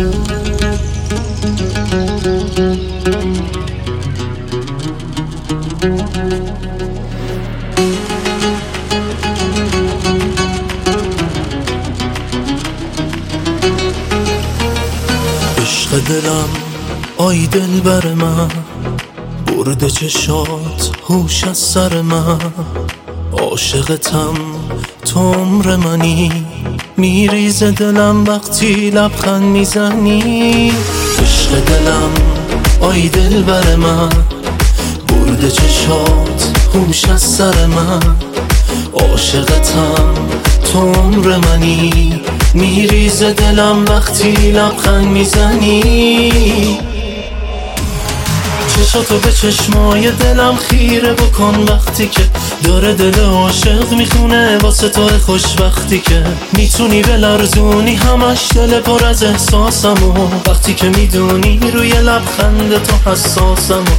عشق دلم آی دل بر من، برده چشات هوش از سر من. عاشقتم تو عمر منی، میریز دلم وقتی لبخند میزنی. عشق دلم آی دل بر من، برده چشات هوش از سر من. عاشقتم تو عمر منی، میریز دلم وقتی لبخند میزنی. چشاتو به چشمای دلم خیره بکن وقتی که داره دل عاشق میخونه واسه تو خوشبختی که میتونی بلرزونی همش دل پر از احساسمو وقتی که میدونی روی لبخند تو حساسمو.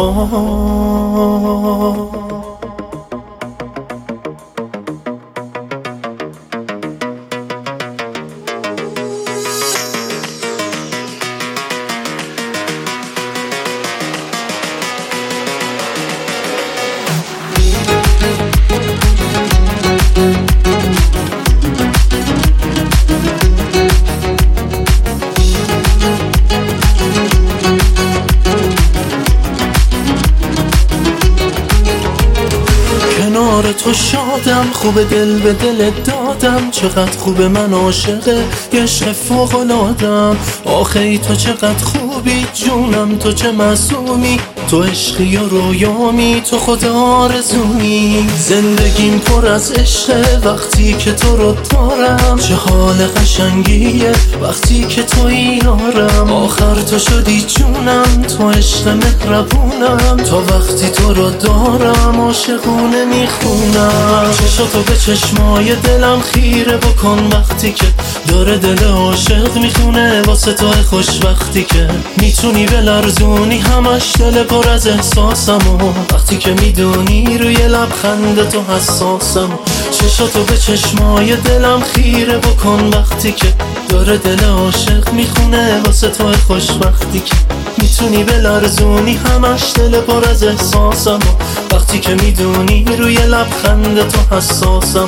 کنار تو شادم، خوب دل به دل دادم. چقدر خوب من عاشق عشق فوق‌العاده‌ام. آخه ای تو چقدر خوبی جونم، تو چه معصومی، تو عشقی و رویامی، تو خود آرزومی. زندگیم پر از عشقه وقتی که تو رو دارم. چه حال قشنگیه وقتی که تویی یارم. آخر تو شدی جونم، تو عشق مهربونم. تا وقتی تو رو دارم عاشقونه میخونم. چشاتو به چشمای دلم خیره بکن وقتی که داره دل عاشق میخونه واسه تو خوشبختی که میتونی بلرزونی همش دل پر از احساسمو وقتی که میدونی روی لبخند تو حساسمو. چشاتو به چشمای دلم خیره بکن وقتی که داره دل عاشق میخونه واسه تو خوشبختی که میتونی بلرزونی همش دل پر از احساسمو وقتی که میدونی روی لبخند تو حساسمو.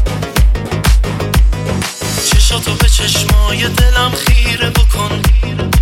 چشاتو به چشمای دلم خیره بکن